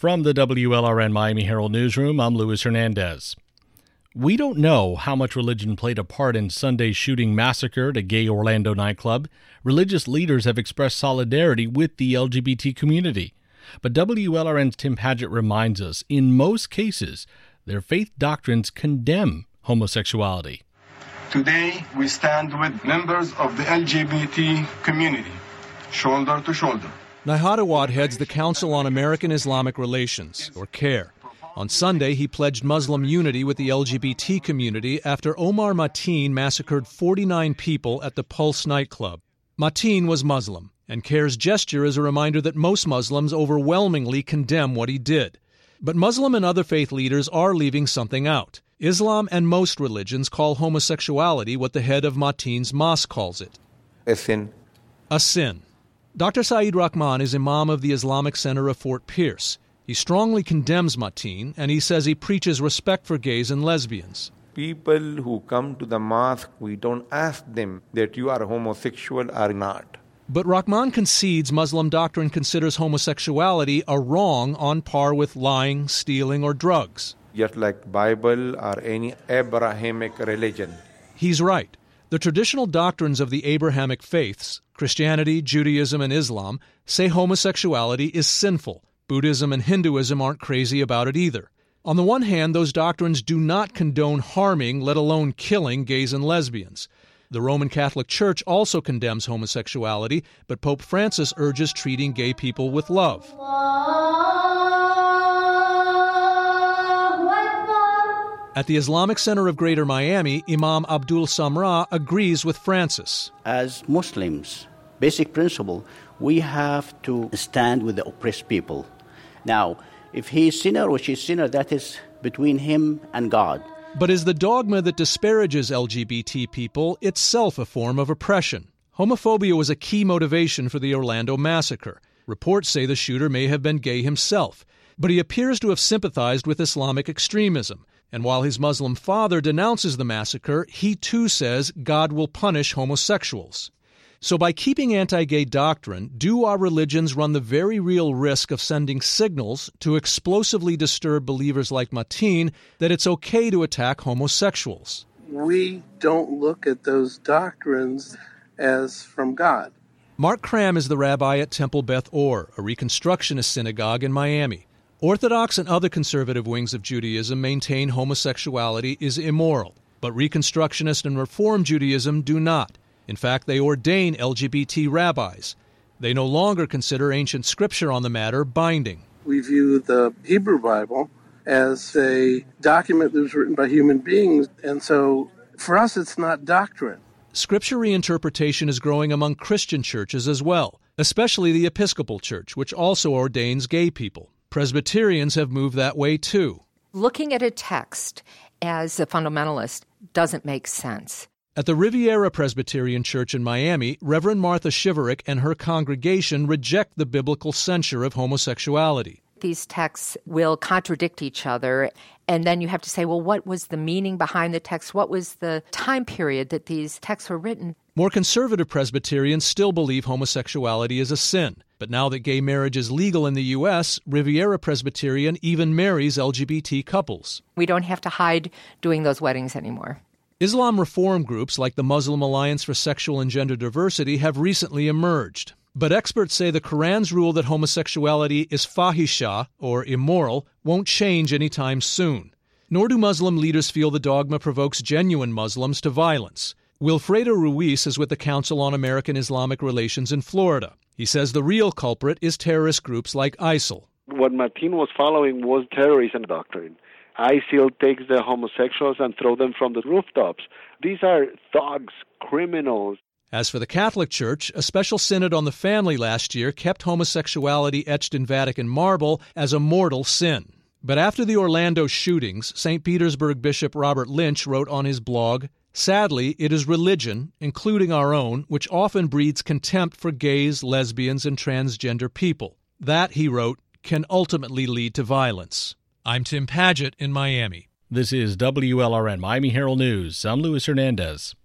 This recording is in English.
From the WLRN Miami Herald Newsroom, I'm Luis Hernandez. We don't know how much religion played a part in Sunday's shooting massacre at a gay Orlando nightclub. Religious leaders have expressed solidarity with the LGBT community. But WLRN's Tim Padgett reminds us, in most cases, their faith doctrines condemn homosexuality. Today, we stand with members of the LGBT community, shoulder to shoulder. Nihad Awad heads the Council on American Islamic Relations, or CAIR. On Sunday, he pledged Muslim unity with the LGBT community after Omar Mateen massacred 49 people at the Pulse nightclub. Mateen was Muslim, and CAIR's gesture is a reminder that most Muslims overwhelmingly condemn what he did. But Muslim and other faith leaders are leaving something out. Islam and most religions call homosexuality what the head of Mateen's mosque calls it. A sin. A sin. Dr. Saeed Rahman is Imam of the Islamic Center of Fort Pierce. He strongly condemns Mateen, and he says he preaches respect for gays and lesbians. People who come to the mosque, we don't ask them that you are homosexual or not. But Rahman concedes Muslim doctrine considers homosexuality a wrong on par with lying, stealing, or drugs. Just like Bible or any Abrahamic religion. He's right. The traditional doctrines of the Abrahamic faiths, Christianity, Judaism, and Islam, say homosexuality is sinful. Buddhism and Hinduism aren't crazy about it either. On the one hand, those doctrines do not condone harming, let alone killing, gays and lesbians. The Roman Catholic Church also condemns homosexuality, but Pope Francis urges treating gay people with love. At the Islamic Center of Greater Miami, Imam Abdul Samra agrees with Francis. As Muslims, basic principle, we have to stand with the oppressed people. Now, if he is sinner or she is sinner, that is between him and God. But is the dogma that disparages LGBT people itself a form of oppression? Homophobia was a key motivation for the Orlando massacre. Reports say the shooter may have been gay himself, but he appears to have sympathized with Islamic extremism. And while his Muslim father denounces the massacre, he too says God will punish homosexuals. So by keeping anti-gay doctrine, do our religions run the very real risk of sending signals to explosively disturb believers like Mateen that it's okay to attack homosexuals? We don't look at those doctrines as from God. Mark Cram is the rabbi at Temple Beth Or, a Reconstructionist synagogue in Miami. Orthodox and other conservative wings of Judaism maintain homosexuality is immoral, but Reconstructionist and Reform Judaism do not. In fact, they ordain LGBT rabbis. They no longer consider ancient scripture on the matter binding. We view the Hebrew Bible as a document that was written by human beings, and so for us it's not doctrine. Scripture reinterpretation is growing among Christian churches as well, especially the Episcopal Church, which also ordains gay people. Presbyterians have moved that way too. Looking at a text as a fundamentalist doesn't make sense. At the Riviera Presbyterian Church in Miami, Reverend Martha Shiverick and her congregation reject the biblical censure of homosexuality. These texts will contradict each other, and then you have to say, well, what was the meaning behind the text? What was the time period that these texts were written? More conservative Presbyterians still believe homosexuality is a sin. But now that gay marriage is legal in the U.S., Riviera Presbyterian even marries LGBT couples. We don't have to hide doing those weddings anymore. Islam reform groups like the Muslim Alliance for Sexual and Gender Diversity have recently emerged. But experts say the Quran's rule that homosexuality is fahisha, or immoral, won't change anytime soon. Nor do Muslim leaders feel the dogma provokes genuine Muslims to violence. Wilfredo Ruiz is with the Council on American Islamic Relations in Florida. He says the real culprit is terrorist groups like ISIL. What Mateen was following was terrorism doctrine. ISIL takes the homosexuals and throw them from the rooftops. These are thugs, criminals. As for the Catholic Church, a special synod on the family last year kept homosexuality etched in Vatican marble as a mortal sin. But after the Orlando shootings, St. Petersburg Bishop Robert Lynch wrote on his blog, "Sadly, it is religion, including our own, which often breeds contempt for gays, lesbians, and transgender people. That," he wrote, "can ultimately lead to violence." I'm Tim Padgett in Miami. This is WLRN Miami Herald News. I'm Luis Hernandez.